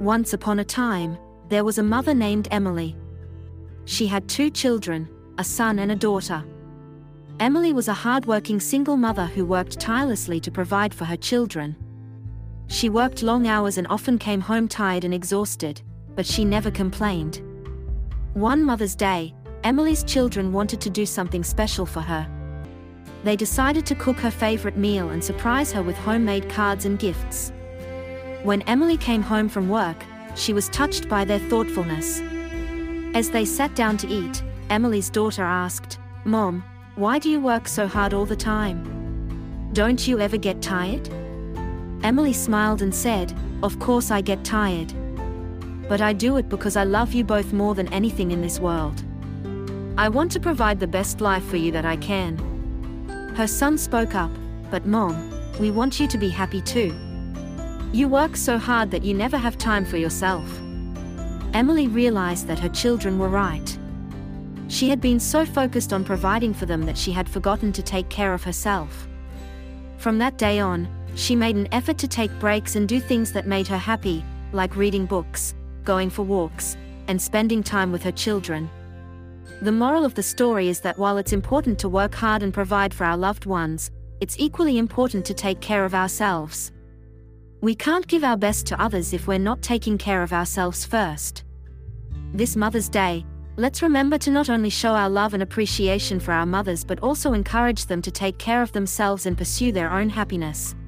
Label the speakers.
Speaker 1: Once upon a time, there was a mother named Emily. She had 2 children, a son and a daughter. Emily was a hard-working single mother who worked tirelessly to provide for her children. She worked long hours and often came home tired and exhausted, but she never complained. One Mother's Day, Emily's children wanted to do something special for her. They decided to cook her favorite meal and surprise her with homemade cards and gifts. When Emily came home from work, she was touched by their thoughtfulness. As they sat down to eat, Emily's daughter asked, "Mom, why do you work so hard all the time? Don't you ever get tired?" Emily smiled and said, "Of course I get tired. But I do it because I love you both more than anything in this world. I want to provide the best life for you that I can." Her son spoke up, "But Mom, we want you to be happy too. You work so hard that you never have time for yourself." Emily realized that her children were right. She had been so focused on providing for them that she had forgotten to take care of herself. From that day on, she made an effort to take breaks and do things that made her happy, like reading books, going for walks, and spending time with her children. The moral of the story is that while it's important to work hard and provide for our loved ones, it's equally important to take care of ourselves. We can't give our best to others if we're not taking care of ourselves first. This Mother's Day, let's remember to not only show our love and appreciation for our mothers but also encourage them to take care of themselves and pursue their own happiness.